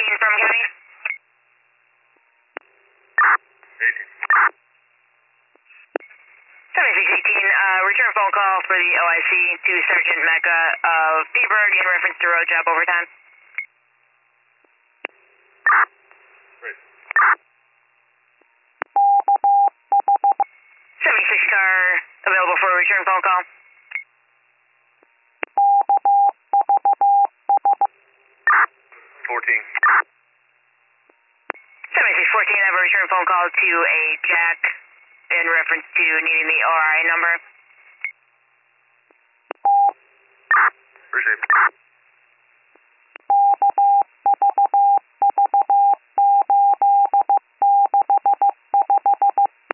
from County. 7618, return phone call for the OIC to Sergeant Mecca of Beberg in reference to road job overtime. 76 car available for a return phone call. 14. 7614, I have a return phone call to a Jack in reference to needing the ORI number. Appreciate it.